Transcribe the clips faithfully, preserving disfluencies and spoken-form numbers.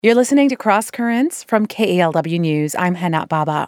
You're listening to Cross Currents from K E L W News. I'm Hana Baba.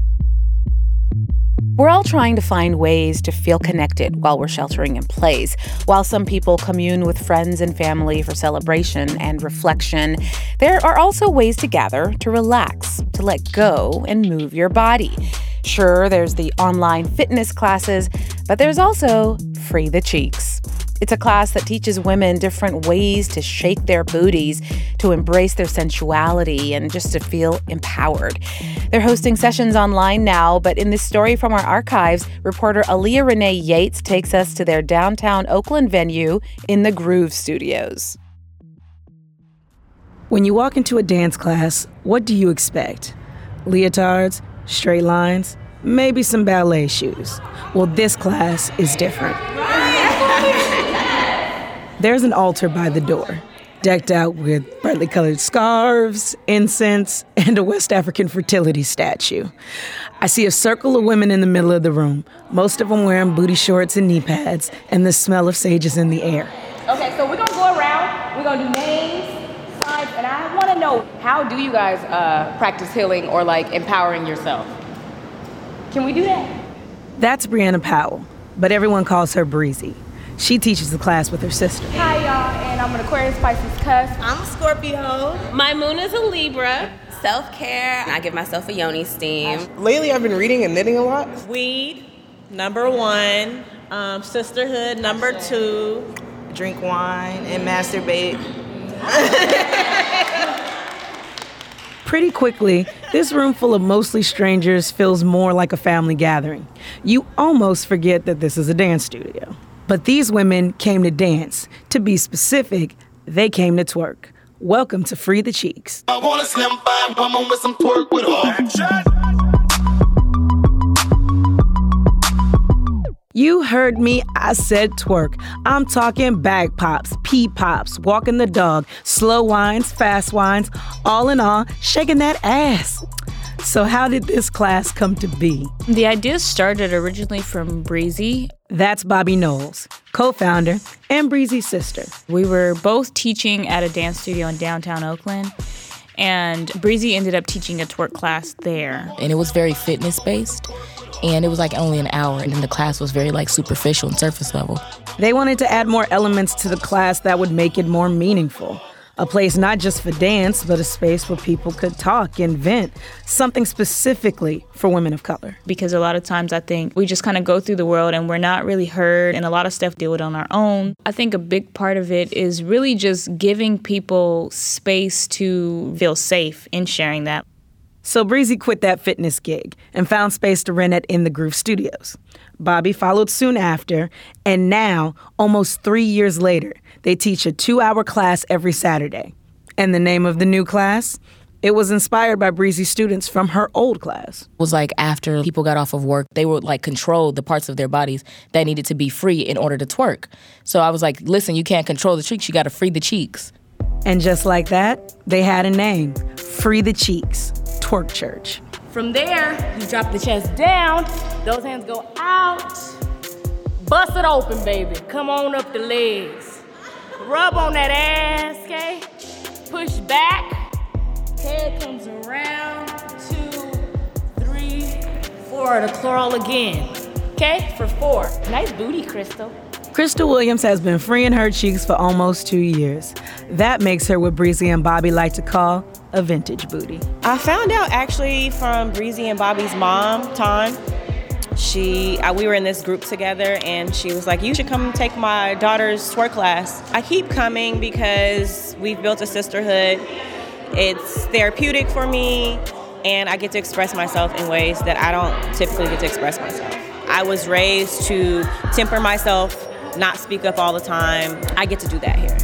We're all trying to find ways to feel connected while we're sheltering in place. While some people commune with friends and family for celebration and reflection, there are also ways to gather to relax, to let go and move your body. Sure, there's the online fitness classes, but there's also Free the Cheeks. It's a class that teaches women different ways to shake their booties, to embrace their sensuality, and just to feel empowered. They're hosting sessions online now, but in this story from our archives, reporter Aaliyah Renee Yates takes us to their downtown Oakland venue in the Groove Studios. When you walk into a dance class, what do you expect? Leotards, straight lines, maybe some ballet shoes. Well, this class is different. There's an altar by the door, decked out with brightly colored scarves, incense, and a West African fertility statue. I see a circle of women in the middle of the room, most of them wearing booty shorts and knee pads, and the smell of sage is in the air. Okay, so we're gonna go around, we're gonna do names, signs, and I wanna know, how do you guys uh, practice healing or like empowering yourself? Can we do that? That's Brianna Powell, but everyone calls her Breezy. She teaches the class with her sister. Hi, y'all, and I'm an Aquarius Pisces cuss. I'm a Scorpio. My moon is a Libra. Self-care. I give myself a yoni steam. Lately, I've been reading and knitting a lot. Weed, number one. Um, sisterhood, number two. Drink wine and masturbate. Pretty quickly, this room full of mostly strangers feels more like a family gathering. You almost forget that this is a dance studio. But these women came to dance. To be specific, they came to twerk. Welcome to Free the Cheeks. I want a slim fine woman with some twerk with her. You heard me, I said twerk. I'm talking bag pops, pee pops, walking the dog, slow wines, fast wines, all in all, shaking that ass. So how did this class come to be? The idea started originally from Breezy. That's Bobby Knowles, co-founder and Breezy's sister. We were both teaching at a dance studio in downtown Oakland, and Breezy ended up teaching a twerk class there. And it was very fitness-based, and it was like only an hour, and then the class was very like superficial and surface level. They wanted to add more elements to the class that would make it more meaningful. A place not just for dance, but a space where people could talk and vent, something specifically for women of color. Because a lot of times I think we just kind of go through the world and we're not really heard, and a lot of stuff deal with on our own. I think a big part of it is really just giving people space to feel safe in sharing that. So Breezy quit that fitness gig and found space to rent it in the Groove Studios. Bobby followed soon after, and now, almost three years later, they teach a two-hour class every Saturday. And the name of the new class? It was inspired by Breezy's students from her old class. It was like after people got off of work, they would like control the parts of their bodies that needed to be free in order to twerk. So I was like, listen, you can't control the cheeks, you gotta free the cheeks. And just like that, they had a name, Free the Cheeks, Twerk Church. From there, you drop the chest down, those hands go out. Bust it open, baby. Come on up the legs. Rub on that ass, okay? Push back. Head comes around. Two, three, four. To crawl again. Okay? For four. Nice booty, Crystal. Crystal Williams has been freeing her cheeks for almost two years. That makes her what Breezy and Bobby like to call a vintage booty. I found out actually from Breezy and Bobby's mom, Ton. She, uh, we were in this group together, and she was like, you should come take my daughter's twerk class. I keep coming because we've built a sisterhood. It's therapeutic for me, and I get to express myself in ways that I don't typically get to express myself. I was raised to temper myself, not speak up all the time. I get to do that here.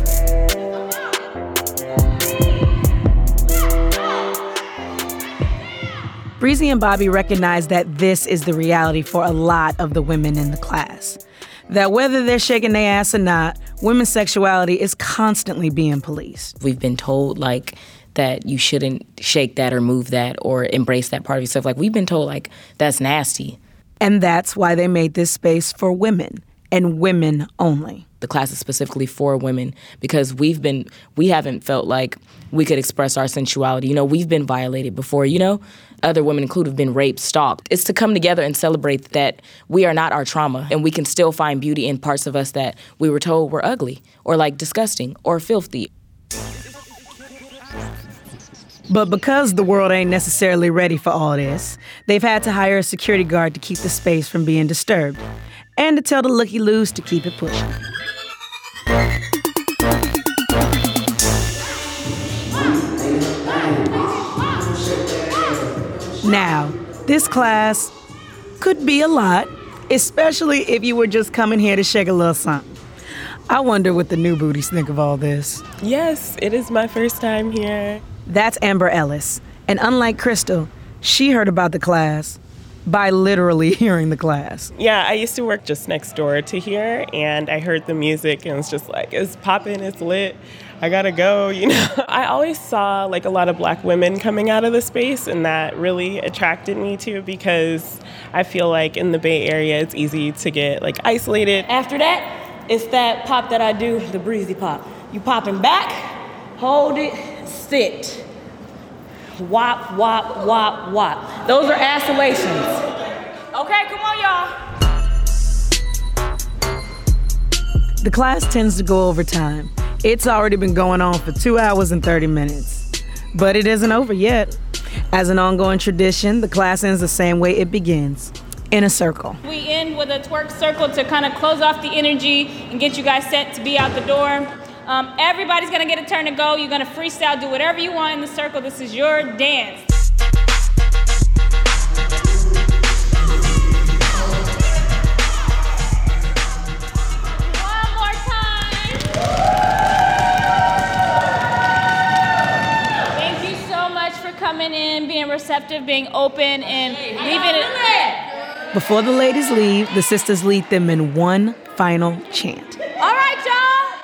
Breezy and Bobby recognize that this is the reality for a lot of the women in the class. That whether they're shaking their ass or not, women's sexuality is constantly being policed. We've been told, like, that you shouldn't shake that or move that or embrace that part of yourself. Like, we've been told, like, that's nasty. And that's why they made this space for women, and women only. the class is specifically for women because we've been, we haven't felt like we could express our sensuality. You know, we've been violated before, you know? Other women included have been raped, stalked. It's to come together and celebrate that we are not our trauma and we can still find beauty in parts of us that we were told were ugly or like disgusting or filthy. But because the world ain't necessarily ready for all this, they've had to hire a security guard to keep the space from being disturbed and to tell the looky-loos to keep it pushing. Now, this class could be a lot, especially if you were just coming here to shake a little something. I wonder what the new booties think of all this. Yes, it is my first time here. That's Amber Ellis, and unlike Crystal, she heard about the class by literally hearing the class. Yeah, I used to work just next door to here, and I heard the music, and it's just like, it's popping, it's lit, I gotta go, you know. I always saw like a lot of black women coming out of the space, and that really attracted me too, because I feel like in the Bay Area, it's easy to get like isolated. After that, it's that pop that I do, the breezy pop. You popping back, hold it, sit. Wop, wop, wop, wop. Those are oscillations. Okay, come on, y'all. The class tends to go over time. It's already been going on for two hours and thirty minutes. But it isn't over yet. As an ongoing tradition, the class ends the same way it begins, in a circle. We end with a twerk circle to kind of close off the energy and get you guys set to be out the door. Um, everybody's gonna get a turn to go. You're gonna freestyle, do whatever you want in the circle. This is your dance. One more time. Thank you so much for coming in, being receptive, being open, and leaving it. Before the ladies leave, the sisters lead them in one final chant. All right, y'all.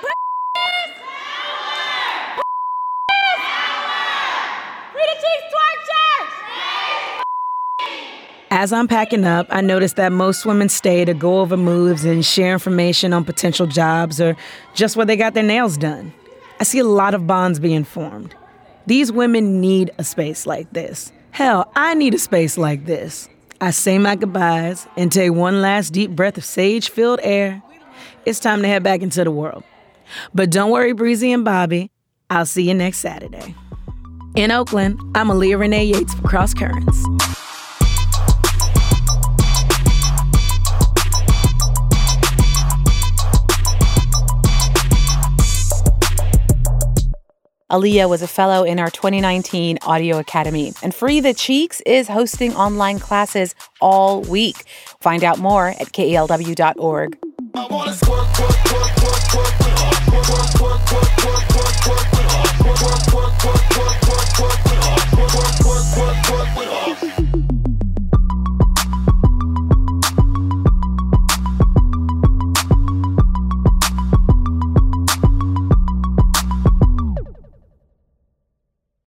As I'm packing up, I notice that most women stay to go over moves and share information on potential jobs or just where they got their nails done. I see a lot of bonds being formed. These women need a space like this. Hell, I need a space like this. I say my goodbyes and take one last deep breath of sage-filled air. It's time to head back into the world. But don't worry, Breezy and Bobby. I'll see you next Saturday. In Oakland, I'm Aaliyah Renee Yates for Cross Currents. Aaliyah was a fellow in our twenty nineteen Audio Academy, and Free the Cheeks is hosting online classes all week. Find out more at K E L W dot org. I wanna twerk, twerk, twerk, twerk, twerk, twerk, twerk, twerk, twerk, twerk, twerk, twerk, twerk, twerk, twerk, twerk, twerk,